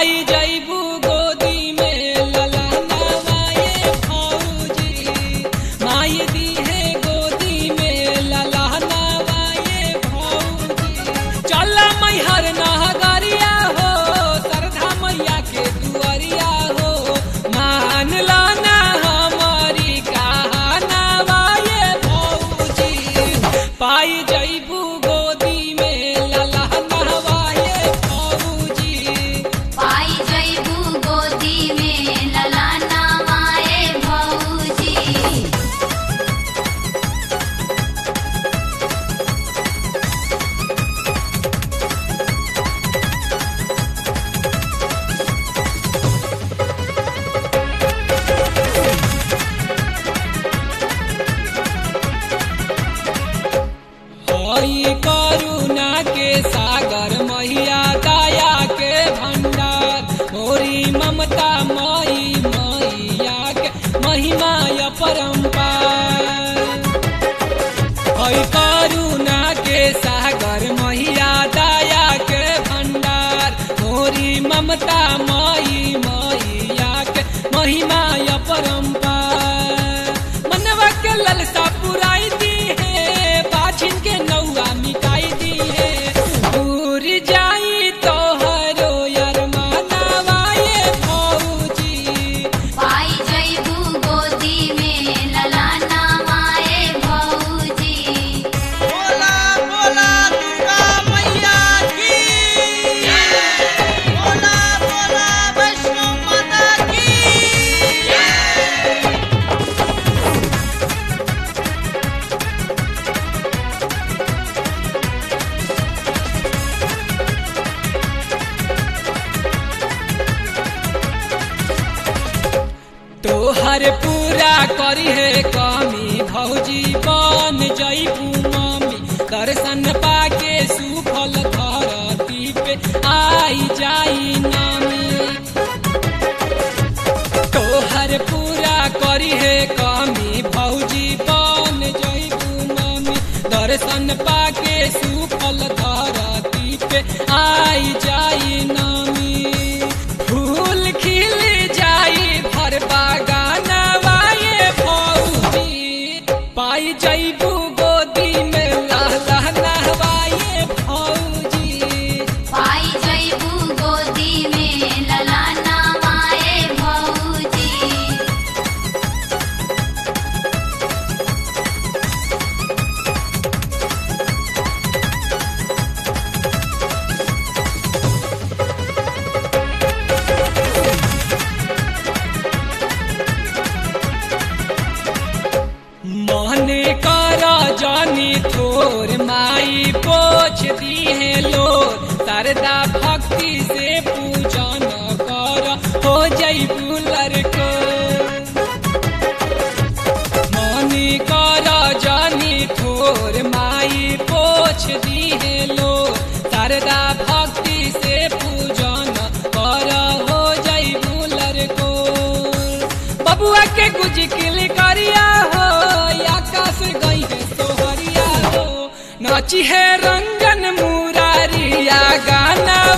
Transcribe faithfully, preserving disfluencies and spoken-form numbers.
पाई जैबू गोदी में ललनवा ये भौजी, माई दी है गोदी में ललनवा ये भौजी। चल मैहर नगरिया हो, सरधा मैया के दुआरिया हो, मान लाना हमारी कहनवा ये भौजी। पाई जैबू गोदी में ललनवा ये भौजी, पाई जैबू गोदी में ललनवा ये भौजी। हई करुणा के सागर मैया दया के भंडार, मोरी ममता मई मैया के महिमा अपरंपार। हई करुणा के सागर मैया दया के भंडार, मोरी ममता मई मैया के महिमा अपरंपार। मनवा के ललसा पुराई दी है, बाछिन के नौआ मिटाई दी है, दूर जाई तोहरो अरमानवा ये भौजी। पाई जैबू गोदी में ललनवा ये भौजी। बोला बोला दुर्गा मैया की, बोला बोला वैष्णो माता की। तोहर पूरा करी है कमी भौजी, बन जैबू मम्मी। दर्शन पाके सुफल धरती पे आई जाई नामी। तोहर पूरा करी है कमी भौजी, बन जैबू मम्मी। दर्शन पाके सुफल धरती पे आई जाई नामी। फूल खिल जाई भर बागानवा ये भौजी, पाई जैबू गोदी में ललनवा ये भौजी। पाई जैबू गोदी में ललनवा ये भौजी। मने कर जानी थोर, माई पोछ दी है लोर। शारदा भक्ति से पूजन कर, हो जैबू लड़को। मने कर जानी थोर, माई पोछ दी है लोर। शारदा भक्ति से पूजन कर, हो जैबू लड़को। बबुआ के गुजकिल करिया हो, आकाश गई है सोहरिया हो, नाची है रंजन मुरारिया गाना